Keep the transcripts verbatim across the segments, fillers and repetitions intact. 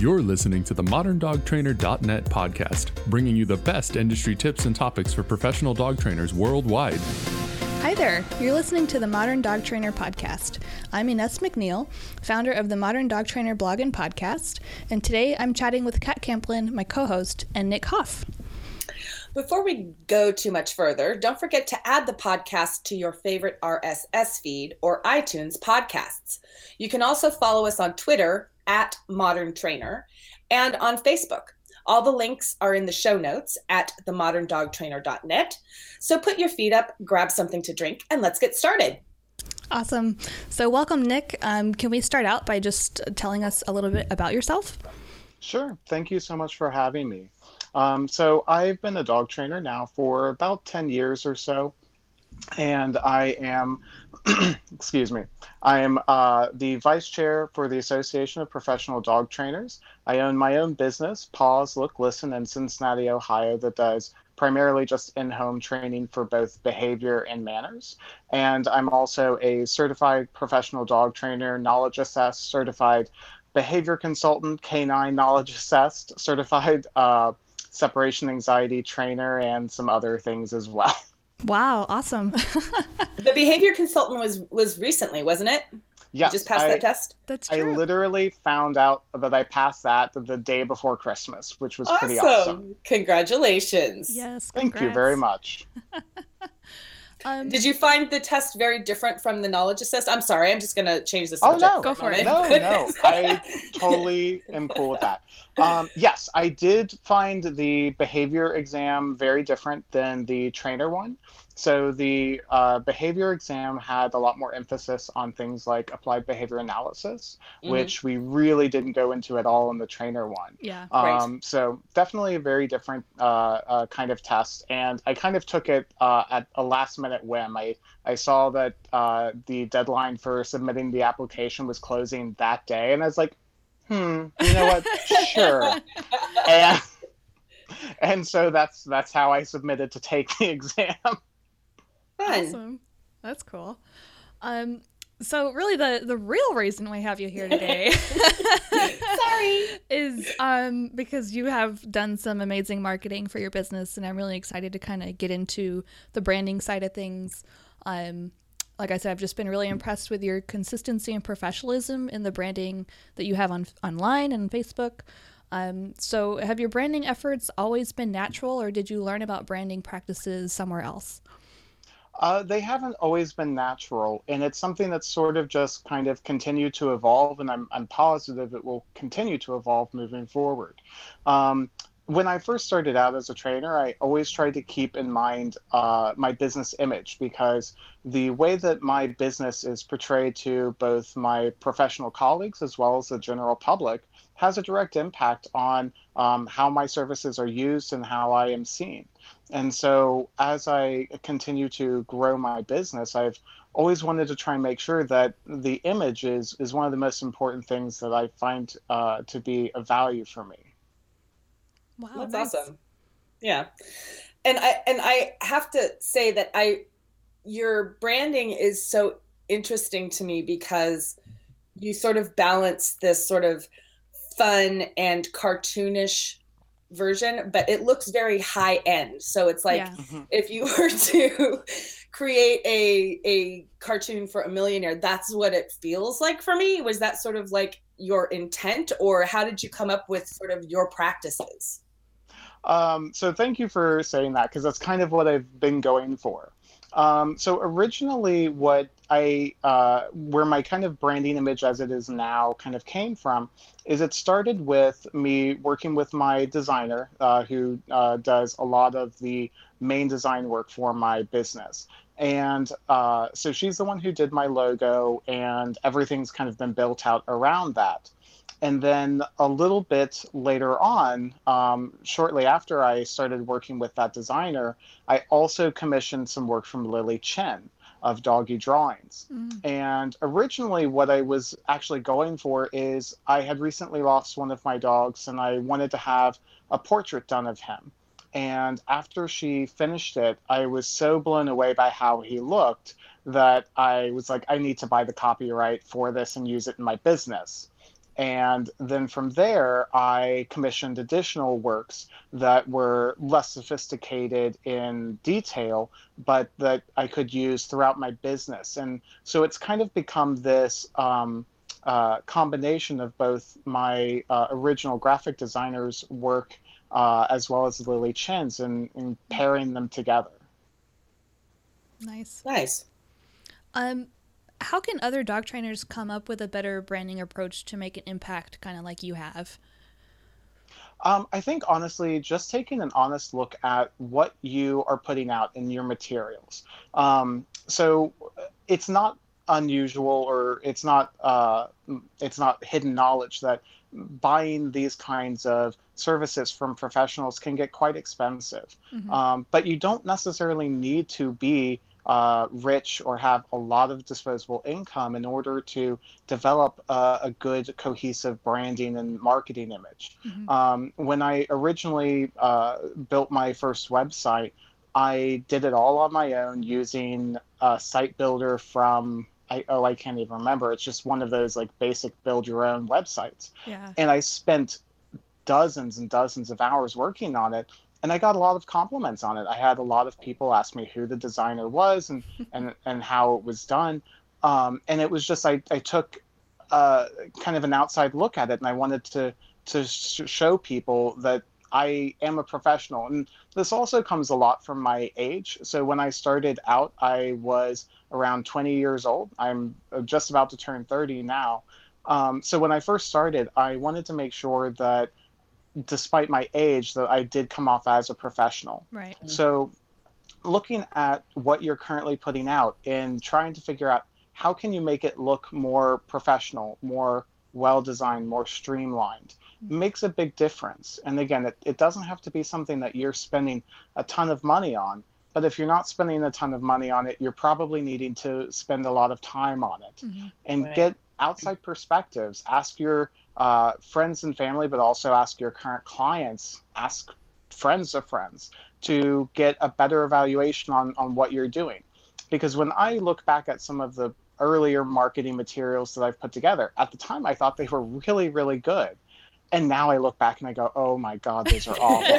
You're listening to the modern dog trainer dot net podcast, bringing you the best industry tips and topics for professional dog trainers worldwide. Hi there, you're listening to the Modern Dog Trainer podcast. I'm Ines McNeil, founder of the Modern Dog Trainer blog and podcast, and today I'm chatting with Kat Camplin, my co-host, and Nick Hoff. Before we go too much further, don't forget to add the podcast to your favorite R S S feed or iTunes podcasts. You can also follow us on Twitter at Modern Trainer and on Facebook. All the links are in the show notes at the modern dog trainer dot net. So put your feet up, grab something to drink, and let's get started. Awesome. So welcome, Nick. Um, can we start out by just telling us a little bit about yourself? Sure. Thank you so much for having me. Um, so I've been a dog trainer now for about ten years or so, and I am, excuse me, I am uh, the vice chair for the Association of Professional Dog Trainers. I own my own business, Pause, Look, Listen, in Cincinnati, Ohio, that does primarily just in-home training for both behavior and manners. And I'm also a certified professional dog trainer, knowledge assessed, certified behavior consultant, canine knowledge assessed, certified uh, separation anxiety trainer, and some other things as well. Wow, awesome. The behavior consultant was was recently, wasn't it? Yes. You just passed I, that test? That's true. I literally found out that I passed that the day before Christmas, which was Awesome. pretty awesome. Congratulations. Yes, Thank congrats. you very much. um, Did you find the test very different from the knowledge assessed? I'm sorry, I'm just going to change the Oh, subject. no. Go for it. No, no, I totally am cool with that. Um, yes, I did find the behavior exam very different than the trainer one. So the uh, behavior exam had a lot more emphasis on things like applied behavior analysis, Mhm. which we really didn't go into at all in the trainer one. yeah. Right. Um, so definitely a very different uh, uh, kind of test. And I kind of took it uh, at a last minute whim. I, I saw that uh, the deadline for submitting the application was closing that day. And I was like, hmm, you know what? Sure. And, and so that's that's how I submitted to take the exam. Fun. Awesome. That's cool. Um, so really the, the real reason we have you here today Sorry. is um, because you have done some amazing marketing for your business, and I'm really excited to kind of get into the branding side of things. Um, like I said, I've just been really impressed with your consistency and professionalism in the branding that you have on online and Facebook. Um, so have your branding efforts always been natural, or did you learn about branding practices somewhere else? Uh, they haven't always been natural, and it's something that's sort of just kind of continued to evolve, and I'm, I'm positive it will continue to evolve moving forward. Um, when I first started out as a trainer, I always tried to keep in mind uh, my business image, because the way that my business is portrayed to both my professional colleagues as well as the general public has a direct impact on um, how my services are used and how I am seen. And so as I continue to grow my business, I've always wanted to try and make sure that the image is, is one of the most important things that I find uh, to be of value for me. Wow, That's nice. awesome. Yeah. And I and I have to say that I your branding is so interesting to me because you sort of balance this sort of fun and cartoonish version, but it looks very high end. So it's like Yeah. Mhm. if you were to create a a cartoon for a millionaire, that's what it feels like for me. Was that sort of like your intent, or how did you come up with sort of your practices? Um, so thank you for saying that, because that's kind of what I've been going for. Um, so originally what I, uh, where my kind of branding image as it is now kind of came from, is it started with me working with my designer, uh, who uh, does a lot of the main design work for my business. And uh, so she's the one who did my logo, and everything's kind of been built out around that. And then a little bit later on, um, shortly after I started working with that designer, I also commissioned some work from Lily Chen of Doggy Drawings. Mm. And originally what I was actually going for is I had recently lost one of my dogs, and I wanted to have a portrait done of him. And after she finished it, I was so blown away by how he looked that I was like, I need to buy the copyright for this and use it in my business. And then from there, I commissioned additional works that were less sophisticated in detail, but that I could use throughout my business. And so it's kind of become this um, uh, combination of both my uh, original graphic designer's work uh, as well as Lily Chen's, and, and pairing them together. Nice. Nice. Um, how can other dog trainers come up with a better branding approach to make an impact, kind of like you have? Um, I think honestly, just taking an honest look at what you are putting out in your materials. Um, so it's not unusual, or it's not uh, it's not hidden knowledge that buying these kinds of services from professionals can get quite expensive. Mm-hmm. Um, but you don't necessarily need to be uh, rich or have a lot of disposable income in order to develop uh, a good cohesive branding and marketing image. Mm-hmm. Um, when I originally uh, built my first website, I did it all on my own using a site builder from, I, oh, I can't even remember. It's just one of those like basic build your own websites. Yeah. And I spent dozens and dozens of hours working on it. And I got a lot of compliments on it. I had a lot of people ask me who the designer was and, and, and how it was done. Um, and it was just, I, I took uh, kind of an outside look at it, and I wanted to, to sh- show people that I am a professional. And this also comes a lot from my age. So when I started out, I was around twenty years old. I'm just about to turn thirty now. Um, so when I first started, I wanted to make sure that despite my age, that I did come off as a professional. Right. So looking at what you're currently putting out and trying to figure out how can you make it look more professional, more well-designed, more streamlined, mm-hmm. makes a big difference. And again, it, it doesn't have to be something that you're spending a ton of money on, but if you're not spending a ton of money on it, you're probably needing to spend a lot of time on it. Mm-hmm. And Right. get outside perspectives. Ask your uh, friends and family, but also ask your current clients, ask friends of friends to get a better evaluation on, on what you're doing. Because when I look back at some of the earlier marketing materials that I've put together, at the time I thought they were really, really good. And now I look back and I go, oh my God, those are awful.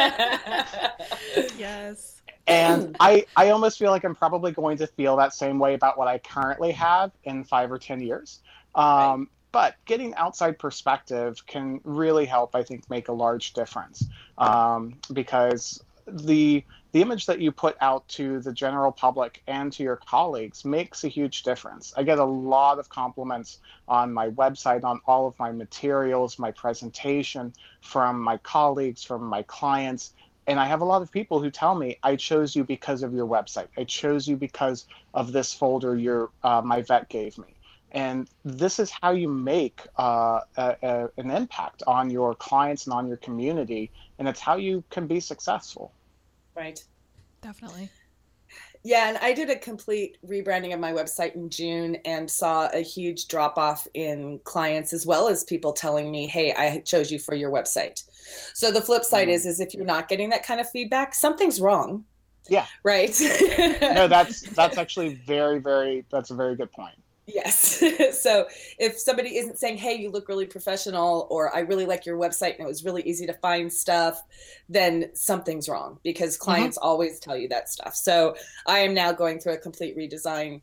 Yes. And I, I almost feel like I'm probably going to feel that same way about what I currently have in five or ten years. Um, Right. But getting outside perspective can really help, I think, make a large difference. Um, because the the image that you put out to the general public and to your colleagues makes a huge difference. I get a lot of compliments on my website, on all of my materials, my presentation, from my colleagues, from my clients. And I have a lot of people who tell me, I chose you because of your website. I chose you because of this folder your uh, my vet gave me. And this is how you make uh, a, a, an impact on your clients and on your community. And it's how you can be successful. Right. Definitely. Yeah, and I did a complete rebranding of my website in June and saw a huge drop off in clients, as well as people telling me, hey, I chose you for your website. So the flip side Mm. is, is if you're not getting that kind of feedback, something's wrong. Yeah. Right. No, that's that's actually very, very, that's a very good point. Yes. So if somebody isn't saying, hey, you look really professional, or I really like your website and it was really easy to find stuff, then something's wrong, because clients mm-hmm. always tell you that stuff. So I am now going through a complete redesign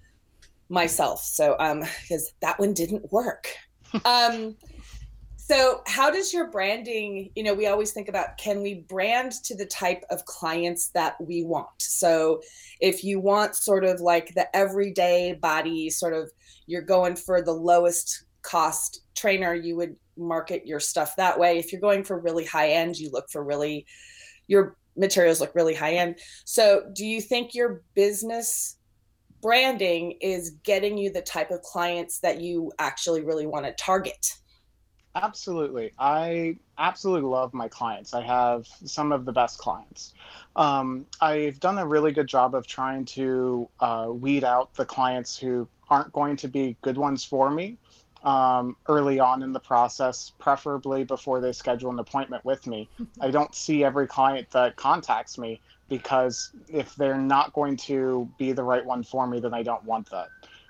myself. So um, because that one didn't work. um, so how does your branding, you know, we always think about, can we brand to the type of clients that we want? So if you want sort of like the everyday body, sort of you're going for the lowest cost trainer, you would market your stuff that way. If you're going for really high end, you look for really, your materials look really high end. So do you think your business branding is getting you the type of clients that you actually really want to target? Absolutely. I absolutely love my clients. I have some of the best clients. Um, I've done a really good job of trying to uh, weed out the clients who aren't going to be good ones for me um, early on in the process, preferably before they schedule an appointment with me. I don't see every client that contacts me, because if they're not going to be the right one for me, then I don't want that.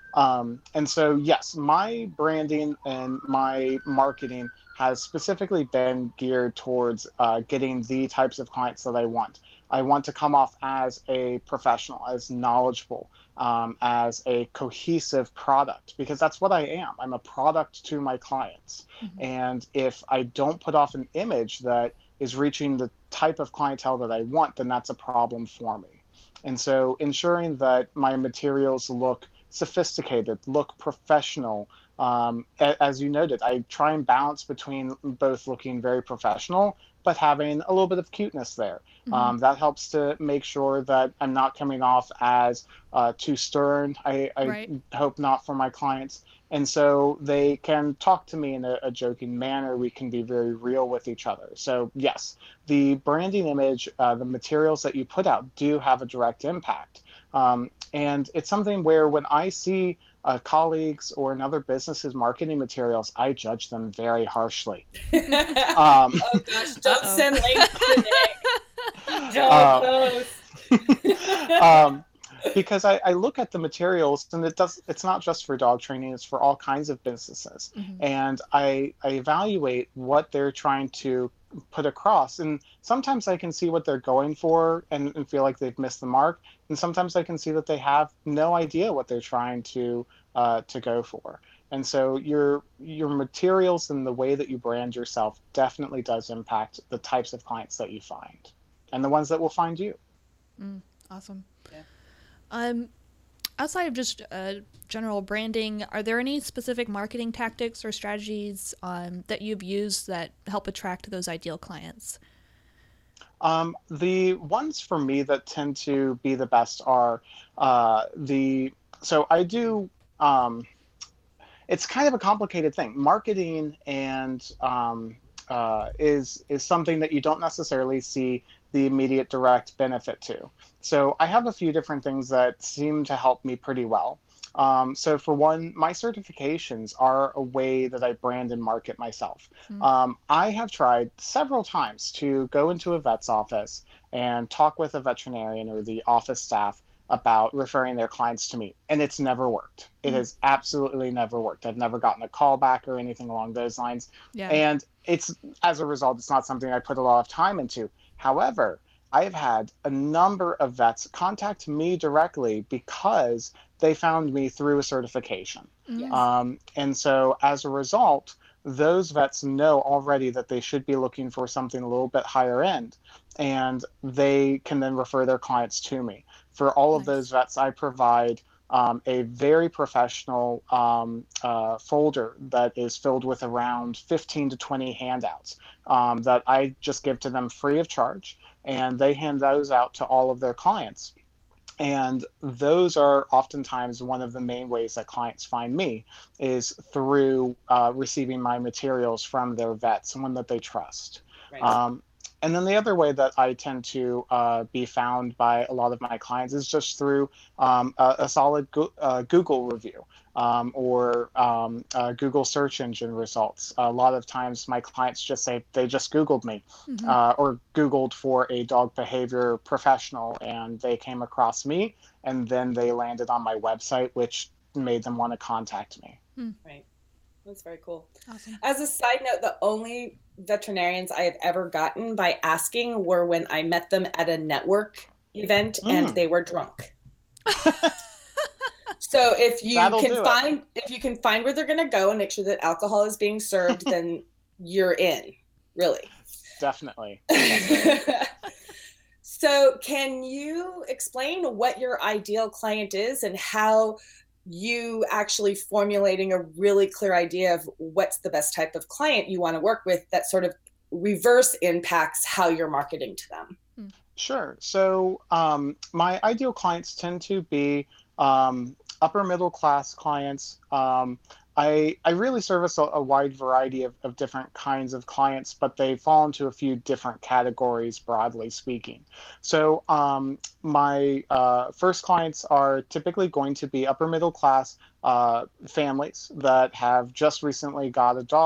Um, and so, yes, my branding and my marketing has specifically been geared towards uh, getting the types of clients that I want. I want to come off as a professional, as knowledgeable, um, as a cohesive product, because that's what I am. I'm a product to my clients. Mm-hmm. And if I don't put off an image that is reaching the type of clientele that I want, then that's a problem for me. And so ensuring that my materials look sophisticated, look professional. Um, as you noted, I try and balance between both looking very professional, but having a little bit of cuteness there. Mm-hmm. Um, that helps to make sure that I'm not coming off as uh, too stern. I, I Right. hope not for my clients. And so they can talk to me in a, a joking manner. We can be very real with each other. So yes, the branding image, uh, the materials that you put out do have a direct impact. Um, and it's something where when I see uh, colleagues or another business's marketing materials, I judge them very harshly. um, oh gosh, don't Uh-oh. send links to Nick. Don't Um, post. um, because I, I look at the materials, and it does. It's not just for dog training; it's for all kinds of businesses. Mm-hmm. And I, I evaluate what they're trying to put across. And sometimes I can see what they're going for and, and feel like they've missed the mark. And sometimes I can see that they have no idea what they're trying to uh, to go for. And so your your materials and the way that you brand yourself definitely does impact the types of clients that you find, and the ones that will find you. Mm, awesome. Yeah. Um, outside of just uh, general branding, are there any specific marketing tactics or strategies um, that you've used that help attract those ideal clients? Um, the ones for me that tend to be the best are uh, the so I do. Um, it's kind of a complicated thing. Marketing and um, uh, is is something that you don't necessarily see the immediate direct benefit to. So I have a few different things that seem to help me pretty well. Um, so for one, my certifications are a way that I brand and market myself. Mm. Um, I have tried several times to go into a vet's office and talk with a veterinarian or the office staff about referring their clients to me, and it's never worked. It Mm. has absolutely never worked. I've never gotten a call back or anything along those lines. Yeah. And it's, as a result, it's not something I put a lot of time into. However, I've had a number of vets contact me directly because they found me through a certification. Mm. Um, and so as a result, those vets know already that they should be looking for something a little bit higher end, and they can then refer their clients to me. For all of Nice. those vets, I provide um, a very professional um, uh, folder that is filled with around fifteen to twenty handouts um, that I just give to them free of charge, and they hand those out to all of their clients. And those are oftentimes one of the main ways that clients find me is through uh, receiving my materials from their vet, someone that they trust. Right. Um, and then the other way that I tend to uh, be found by a lot of my clients is just through um, a, a solid go- uh, Google review um, or um, uh, Google search engine results. A lot of times my clients just say they just Googled me Mhm. uh, or Googled for a dog behavior professional, and they came across me, and then they landed on my website, which made them want to contact me. Right. That's very cool. Awesome. As a side note, the only veterinarians I have ever gotten by asking were when I met them at a network event and Mm. they were drunk. So if you That'll do can it. find if you can find where they're going to go and make sure that alcohol is being served, then you're in, really. Definitely. So can you explain what your ideal client is and how you actually formulating a really clear idea of what's the best type of client you want to work with that sort of reverse impacts how you're marketing to them? Sure. So um, my ideal clients tend to be um, upper middle class clients. Um, I, I really service a, a wide variety of, of different kinds of clients, but they fall into a few different categories, broadly speaking. So um, my uh, first clients are typically going to be upper middle class uh, families that have just recently got a dog,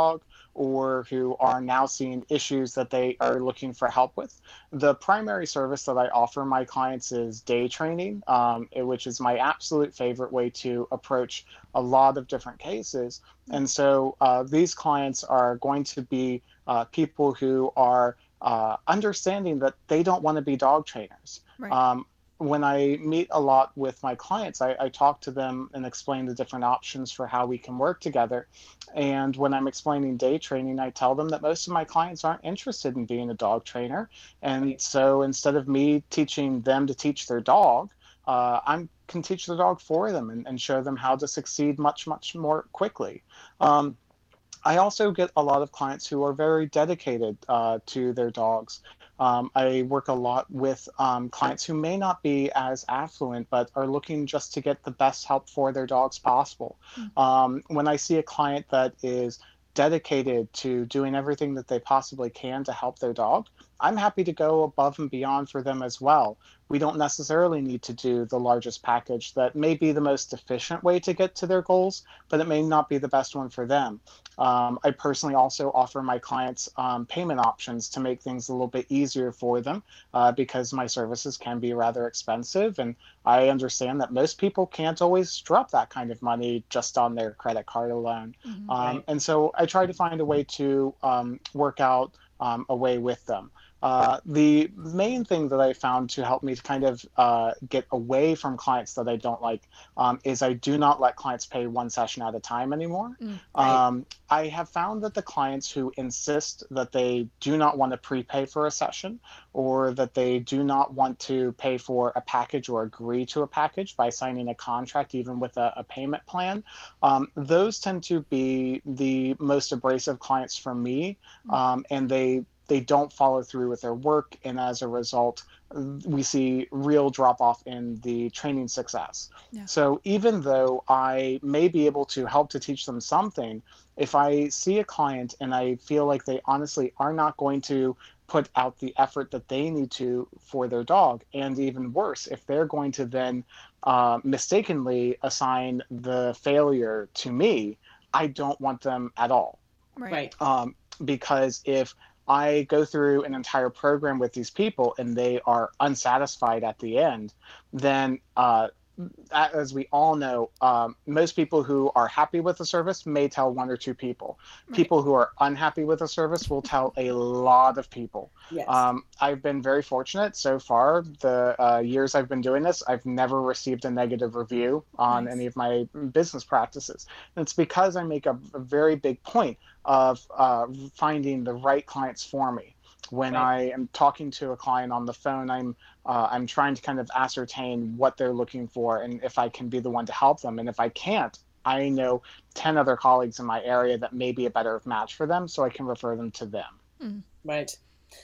or who are now seeing issues that they are looking for help with. The primary service that I offer my clients is day training, um, which is my absolute favorite way to approach a lot of different cases. And so uh, these clients are going to be uh, people who are uh, understanding that they don't want to be dog trainers. Right. Um, when I meet a lot with my clients, I, I talk to them and explain the different options for how we can work together. And when I'm explaining day training, I tell them that most of my clients aren't interested in being a dog trainer. And so instead of me teaching them to teach their dog, uh, I can teach the dog for them and, and show them how to succeed much, much more quickly. Um, I also get a lot of clients who are very dedicated uh, to their dogs. Um, I work a lot with um, clients who may not be as affluent, but are looking just to get the best help for their dogs possible. Mm-hmm. Um, when I see a client that is dedicated to doing everything that they possibly can to help their dog, I'm happy to go above and beyond for them as well. We don't necessarily need to do the largest package that may be the most efficient way to get to their goals, but it may not be the best one for them. Um, I personally also offer my clients um, payment options to make things a little bit easier for them uh, because my services can be rather expensive. And I understand that most people can't always drop that kind of money just on their credit card alone. Mm-hmm. Um, right. And so I try to find a way to um, work out um, a way with them. Uh, the main thing that I found to help me to kind of uh, get away from clients that I don't like um, is I do not let clients pay one session at a time anymore. Mm, right. um, I have found that the clients who insist that they do not want to prepay for a session, or that they do not want to pay for a package or agree to a package by signing a contract, even with a, a payment plan, um, those tend to be the most abrasive clients for me, um, and they they don't follow through with their work, and as a result, we see real drop-off in the training success. Yeah. So even though I may be able to help to teach them something, if I see a client and I feel like they honestly are not going to put out the effort that they need to for their dog, and even worse, if they're going to then uh, mistakenly assign the failure to me, I don't want them at all. Right. Um, because if I go through an entire program with these people and they are unsatisfied at the end, then uh, as we all know, um, most people who are happy with the service may tell one or two people. Right. People who are unhappy with the service will tell a lot of people. Yes. Um, I've been very fortunate so far. The uh, years I've been doing this, I've never received a negative review on nice. any of my business practices. And it's because I make a, a very big point of uh, finding the right clients for me. When right. I am talking to a client on the phone, I'm uh, I'm trying to kind of ascertain what they're looking for and if I can be the one to help them. And if I can't, I know ten other colleagues in my area that may be a better match for them, so I can refer them to them. Mm. Right.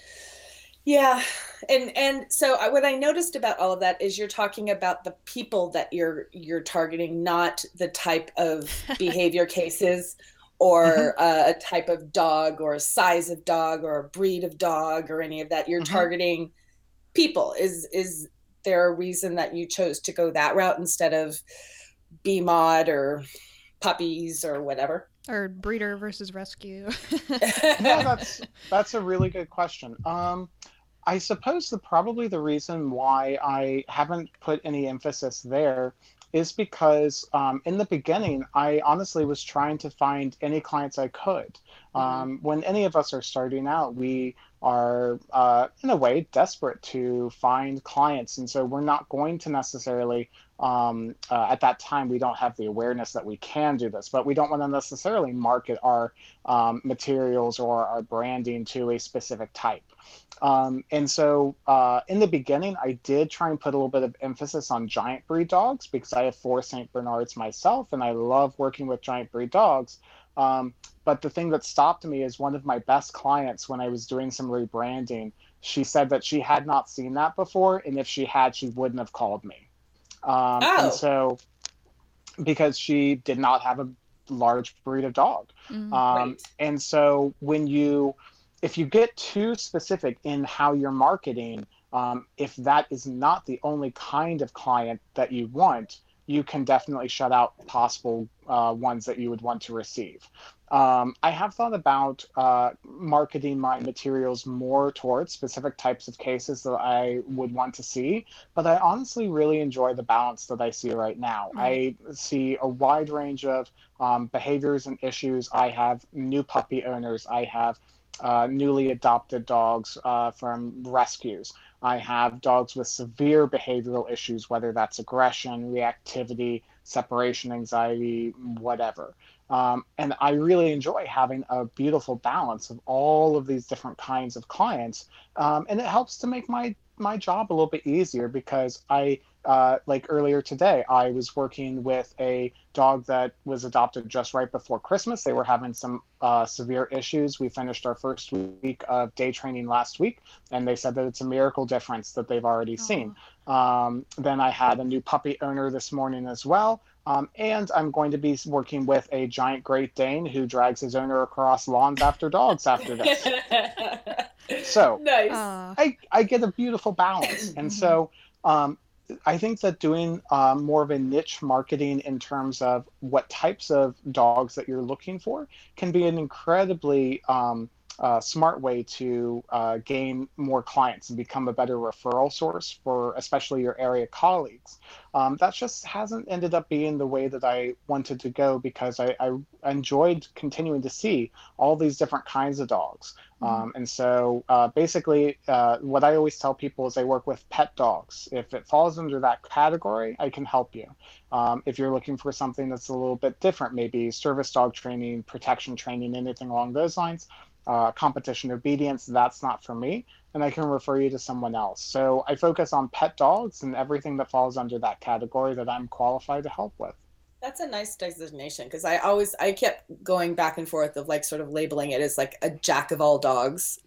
Yeah. And and so I, what I noticed about all of that is you're talking about the people that you're you're targeting, not the type of behavior cases or mm-hmm. uh, a type of dog or a size of dog or a breed of dog or any of that. You're mm-hmm. targeting people. Is is there a reason that you chose to go that route instead of B M O D or puppies or whatever? Or breeder versus rescue? Yeah, that's that's a really good question. Um, I suppose the probably the reason why I haven't put any emphasis there is because um, in the beginning, I honestly was trying to find any clients I could. Mm-hmm. Um, when any of us are starting out, we are, uh, in a way, desperate to find clients. And so we're not going to necessarily, um, uh, at that time, we don't have the awareness that we can do this, but we don't want to necessarily market our um, materials or our branding to a specific type. Um, and so uh, in the beginning, I did try and put a little bit of emphasis on giant breed dogs because I have four Saint Bernards myself, and I love working with giant breed dogs. Um, but the thing that stopped me is one of my best clients, when I was doing some rebranding, she said that she had not seen that before, and if she had, she wouldn't have called me. Um, oh. And so, because she did not have a large breed of dog. Mm, um, right. And so when you... if you get too specific in how you're marketing, um, if that is not the only kind of client that you want, you can definitely shut out possible uh, ones that you would want to receive. Um, I have thought about uh, marketing my materials more towards specific types of cases that I would want to see, but I honestly really enjoy the balance that I see right now. Right. I see a wide range of um, behaviors and issues. I have new puppy owners. I have uh, newly adopted dogs uh, from rescues. I have dogs with severe behavioral issues, whether that's aggression, reactivity, separation anxiety, whatever. Um, and I really enjoy having a beautiful balance of all of these different kinds of clients. Um, and it helps to make my, my job a little bit easier because I, uh, like earlier today, I was working with a dog that was adopted just right before Christmas. They were having some uh, severe issues. We finished our first week of day training last week, and they said that it's a miracle difference that they've already seen. Um, then I had a new puppy owner this morning as well. Um, and I'm going to be working with a giant Great Dane who drags his owner across lawns after dogs after this. So nice. I, I get a beautiful balance. And so um, I think that doing um, more of a niche marketing in terms of what types of dogs that you're looking for can be an incredibly um, uh, smart way to uh, gain more clients and become a better referral source for especially your area colleagues. Um, that just hasn't ended up being the way that I wanted to go because I, I enjoyed continuing to see all these different kinds of dogs. Um, and so uh, basically uh, what I always tell people is I work with pet dogs. If it falls under that category, I can help you. Um, if you're looking for something that's a little bit different, maybe service dog training, protection training, anything along those lines, uh, competition obedience, that's not for me. And I can refer you to someone else. So I focus on pet dogs and everything that falls under that category that I'm qualified to help with. That's a nice designation because I always I kept going back and forth of like sort of labeling it as like a jack of all dogs.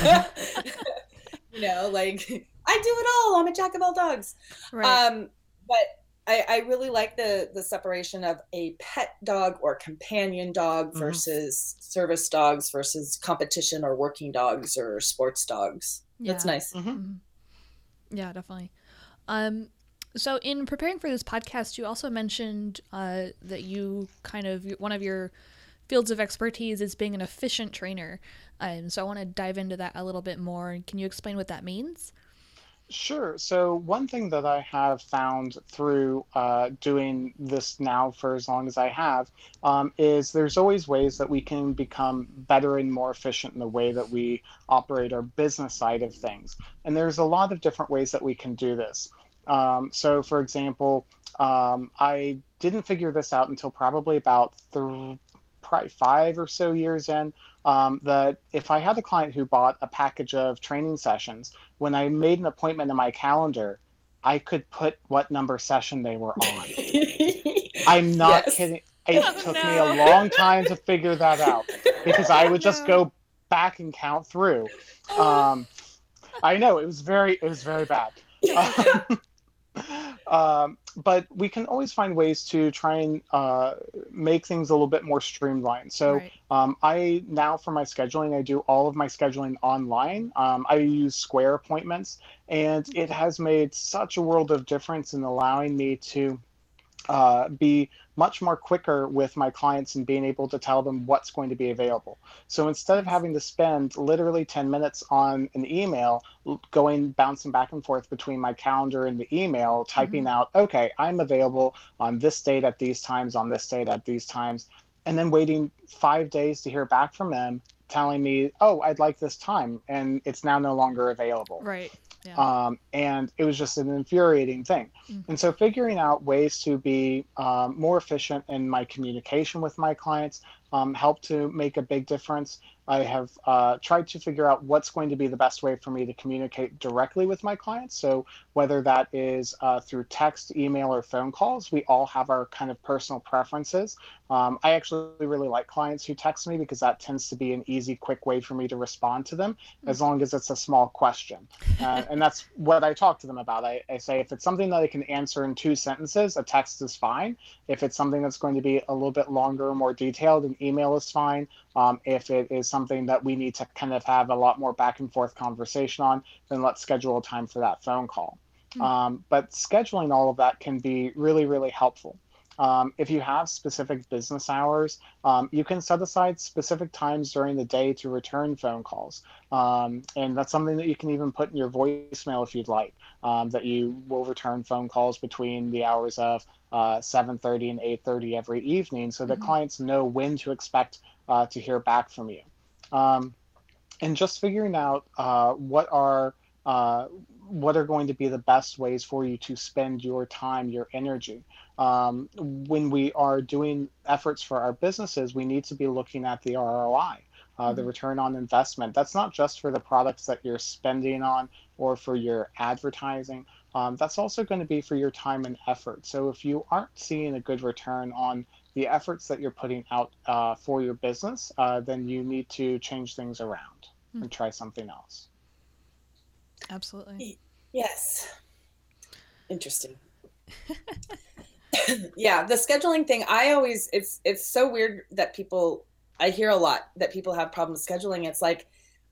You know, like I do it all. I'm a jack of all dogs. Right. Um, but I, I really like the the separation of a pet dog or companion dog Mm-hmm. versus service dogs versus competition or working dogs or sports dogs. That's Yeah. nice. Mm-hmm. Mhm. Yeah, definitely. Um, so in preparing for this podcast, you also mentioned uh, that you kind of one of your fields of expertise is being an efficient trainer. Um, so I want to dive into that a little bit more. Can you explain what that means? Sure. So one thing that I have found through uh, doing this now for as long as I have um, is there's always ways that we can become better and more efficient in the way that we operate our business side of things. And there's a lot of different ways that we can do this. Um, so, for example, um, I didn't figure this out until probably about th- probably five or so years in. Um, that if I had a client who bought a package of training sessions, when I made an appointment in my calendar, I could put what number session they were on. I'm not Yes. kidding. It Oh, took no. me a long time to figure that out because I would just No. go back and count through. Um, I know it was very, it was very bad. Um, um, but we can always find ways to try and uh, make things a little bit more streamlined. So Right. um, I now for my scheduling, I do all of my scheduling online. Um, I use Square appointments, and it has made such a world of difference in allowing me to uh, be much more quicker with my clients and being able to tell them what's going to be available. So instead of having to spend literally ten minutes on an email, going bouncing back and forth between my calendar and the email, typing out, okay, I'm available on this date at these times, on this date at these times, and then waiting five days to hear back from them telling me, oh, I'd like this time, and it's now no longer available. Right. Yeah. Um, and it was just an infuriating thing. Mm. And so figuring out ways to be um, more efficient in my communication with my clients um, helped to make a big difference. I have uh, tried to figure out what's going to be the best way for me to communicate directly with my clients. So whether that is uh, through text, email, or phone calls, we all have our kind of personal preferences. Um, I actually really like clients who text me because that tends to be an easy, quick way for me to respond to them, as long as it's a small question. Uh, and that's what I talk to them about. I, I say if it's something that I can answer in two sentences, a text is fine. If it's something that's going to be a little bit longer or more detailed, an email is fine. Um, if it is something that we need to kind of have a lot more back and forth conversation on, then let's schedule a time for that phone call. Mm. Um, but scheduling all of that can be really, really helpful. Um, if you have specific business hours, um, you can set aside specific times during the day to return phone calls. Um, and that's something that you can even put in your voicemail if you'd like, um, that you will return phone calls between the hours of uh, seven thirty and eight thirty every evening so that Mm-hmm. clients know when to expect uh, to hear back from you. Um, and just figuring out uh, what are uh, what are going to be the best ways for you to spend your time, your energy. Um, when we are doing efforts for our businesses, we need to be looking at the R O I, uh, the Mm-hmm. return on investment. That's not just for the products that you're spending on or for your advertising. Um, that's also going to be for your time and effort. So if you aren't seeing a good return on the efforts that you're putting out uh, for your business, uh, then you need to change things around Mm. and try something else. Absolutely. Yes. Interesting. Yeah, the scheduling thing, I always, it's it's so weird that people, I hear a lot that people have problems scheduling. It's like,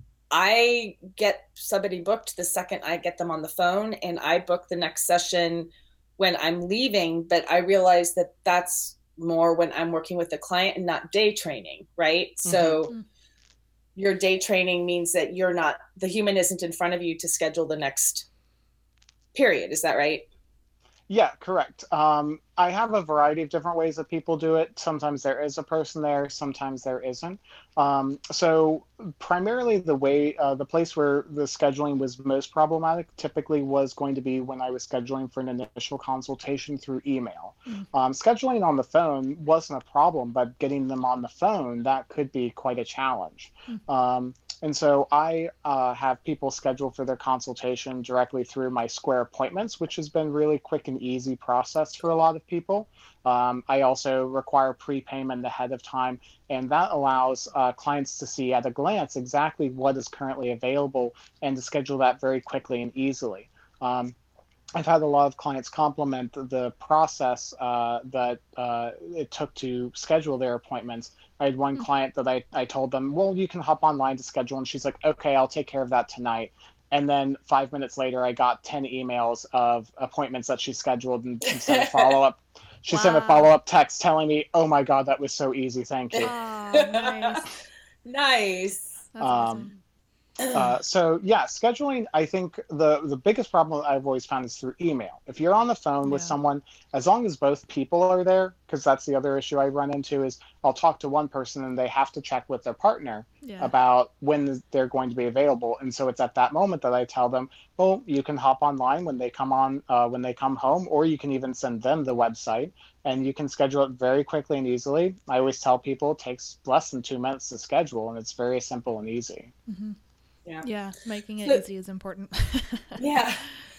I get somebody booked the second I get them on the phone, and I book the next session when I'm leaving, but I realize that that's more when I'm working with the client and not day training, right? Mm-hmm. So Mm. your day training means that you're not, the human isn't in front of you to schedule the next period. Is that right? Yeah, correct. Um, I have a variety of different ways that people do it. Sometimes there is a person there, sometimes there isn't. Um, so primarily the way, uh, the place where the scheduling was most problematic typically was going to be when I was scheduling for an initial consultation through email. Mm. Um, scheduling on the phone wasn't a problem, but getting them on the phone, that could be quite a challenge. Mm. Um, And so I uh, have people scheduled for their consultation directly through my Square Appointments, which has been really quick and easy process for a lot of people. Um, I also require prepayment ahead of time, and that allows uh, clients to see at a glance exactly what is currently available and to schedule that very quickly and easily. Um, I've had a lot of clients compliment the process uh, that uh, it took to schedule their appointments. I had one Mm. client that I, I told them, well, you can hop online to schedule. And she's like, okay, I'll take care of that tonight. And then five minutes later, I got ten emails of appointments that she scheduled and, and sent a follow-up. She Wow. sent a follow-up text telling me, oh my God, that was so easy. Thank you. Oh, nice. Nice. That's Um, awesome. Uh, so yeah, scheduling, I think the, the biggest problem that I've always found is through email. If you're on the phone with Yeah. someone, as long as both people are there, because that's the other issue I run into is I'll talk to one person and they have to check with their partner Yeah. about when they're going to be available. And so it's at that moment that I tell them, well, you can hop online when they come on, uh, when they come home, or you can even send them the website and you can schedule it very quickly and easily. I always tell people it takes less than two minutes to schedule and it's very simple and easy. Mm-hmm. Yeah. Yeah, making it So- easy is important. Yeah.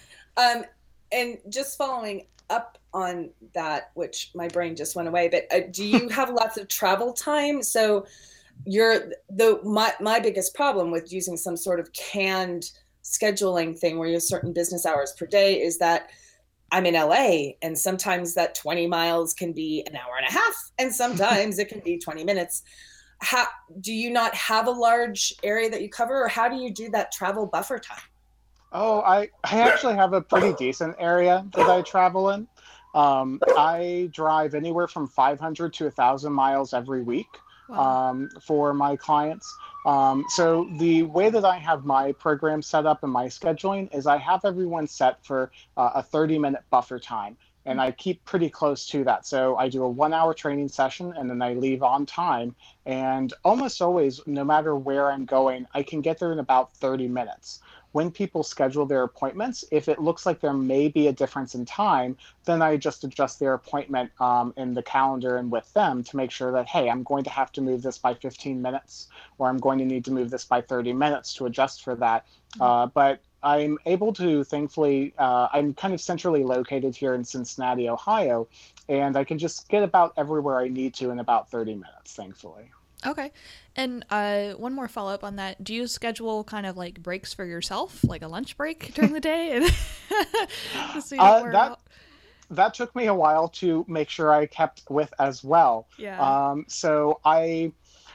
Um, and just following up on that, which my brain just went away, but uh, do you have lots of travel time? So you're the, my, my biggest problem with using some sort of canned scheduling thing where you have certain business hours per day is that I'm in L A and sometimes that twenty miles can be an hour and a half and sometimes it can be twenty minutes. How do you not have a large area that you cover, or how do you do that travel buffer time? Oh, I, I actually have a pretty decent area that I travel in. Um, I drive anywhere from five hundred to one thousand miles every week Wow. um, for my clients. Um, so the way that I have my program set up and my scheduling is I have everyone set for uh, a thirty minute buffer time. And I keep pretty close to that. So I do a one hour training session and then I leave on time. And almost always, no matter where I'm going, I can get there in about thirty minutes. When people schedule their appointments, if it looks like there may be a difference in time, then I just adjust their appointment um, in the calendar and with them to make sure that, hey, I'm going to have to move this by fifteen minutes, or I'm going to need to move this by thirty minutes to adjust for that. Uh, but I'm able to, thankfully, uh, I'm kind of centrally located here in Cincinnati, Ohio, and I can just get about everywhere I need to in about thirty minutes, thankfully. Okay. And uh, one more follow up on that. Do you schedule kind of like breaks for yourself, like a lunch break during the day? Just so you don't Uh, wear that- out? That took me a while to make sure I kept with as well. Yeah. Um, so I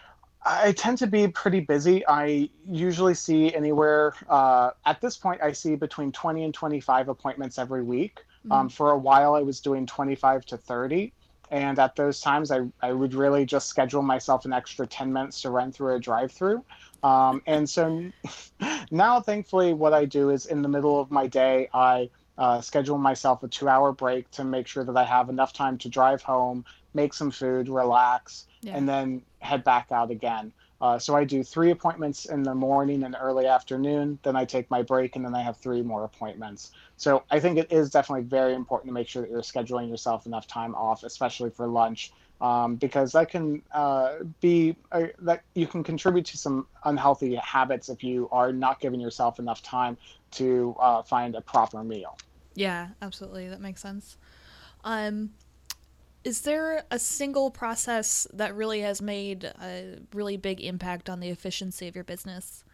I tend to be pretty busy. I usually see anywhere, uh, at this point, I see between twenty and twenty-five appointments every week. Mm-hmm. Um, for a while, I was doing twenty-five to thirty. And at those times, I, I would really just schedule myself an extra ten minutes to run through a drive-through. Um, and so now, thankfully, what I do is in the middle of my day, I uh, schedule myself a two-hour break to make sure that I have enough time to drive home, make some food, relax, yeah. and then head back out again. Uh, so I do three appointments in the morning and early afternoon, then I take my break, and then I have three more appointments. So I think it is definitely very important to make sure that you're scheduling yourself enough time off, especially for lunch, um, because that can uh, be, uh, that you can contribute to some unhealthy habits if you are not giving yourself enough time to uh, find a proper meal. Yeah, absolutely. That makes sense. Um, Is there a single process that really has made a really big impact on the efficiency of your business?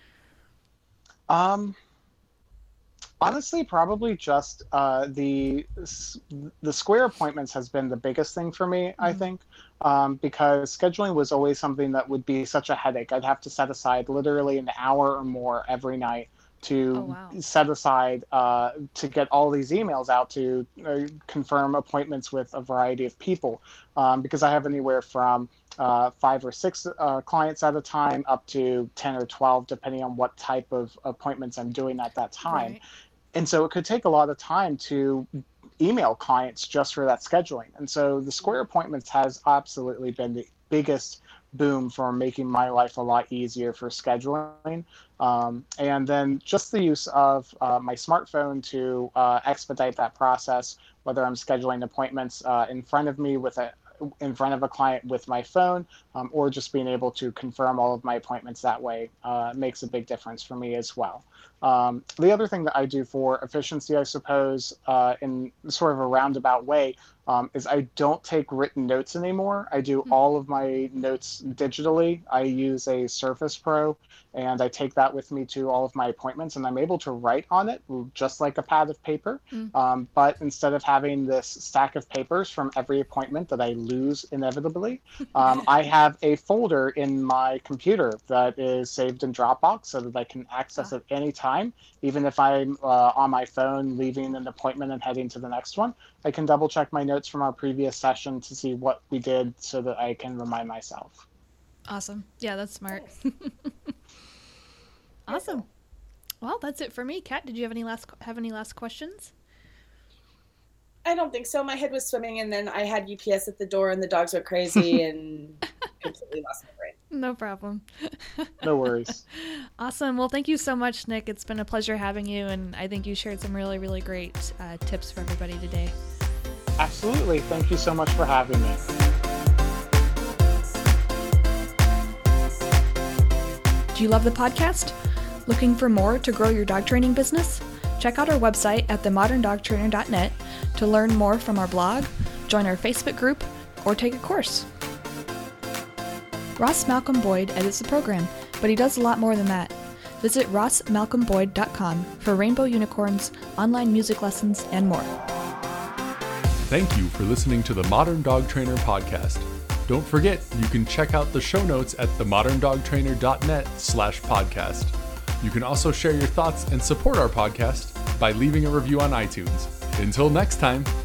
Um, honestly, probably just uh, the the Square appointments has been the biggest thing for me, mm-hmm. I think, um, because scheduling was always something that would be such a headache. I'd have to set aside literally an hour or more every night to oh, wow. set aside uh, to get all these emails out to uh, confirm appointments with a variety of people, um, because I have anywhere from uh, five or six uh, clients at a time up to ten or twelve, depending on what type of appointments I'm doing at that time. Right. And so it could take a lot of time to email clients just for that scheduling. And so the Square appointments has absolutely been the biggest boom for making my life a lot easier for scheduling. Um, and then just the use of uh, my smartphone to uh, expedite that process, whether I'm scheduling appointments uh, in front of me with a in front of a client with my phone, um, or just being able to confirm all of my appointments that way uh, makes a big difference for me as well. Um, the other thing that I do for efficiency, I suppose, uh, in sort of a roundabout way, um, is I don't take written notes anymore. I do mm-hmm. all of my notes digitally. I use a Surface Pro, and I take that with me to all of my appointments, and I'm able to write on it just like a pad of paper. Mm-hmm. Um, but instead of having this stack of papers from every appointment that I lose inevitably, um, I have a folder in my computer that is saved in Dropbox so that I can access ah. it any time. Even if I'm uh, on my phone leaving an appointment and heading to the next one, I can double check my notes from our previous session to see what we did so that I can remind myself. Awesome. Yeah, that's smart. Awesome. Well, that's it for me. Kat, did you have any last have any last questions? I don't think so. My head was swimming, and then I had U P S at the door, and the dogs went crazy, and completely lost my brain. No problem. No worries. Awesome. Well, thank you so much, Nick. It's been a pleasure having you, and I think you shared some really, really great uh, tips for everybody today. Absolutely. Thank you so much for having me. Do you love the podcast? Looking for more to grow your dog training business? Check out our website at the modern dog trainer dot net to learn more from our blog, join our Facebook group, or take a course. Ross Malcolm Boyd edits the program, but he does a lot more than that. Visit ross malcolm boyd dot com for rainbow unicorns, online music lessons, and more. Thank you for listening to the Modern Dog Trainer podcast. Don't forget, you can check out the show notes at the modern dog trainer dot net slash podcast. You can also share your thoughts and support our podcast by leaving a review on iTunes. Until next time.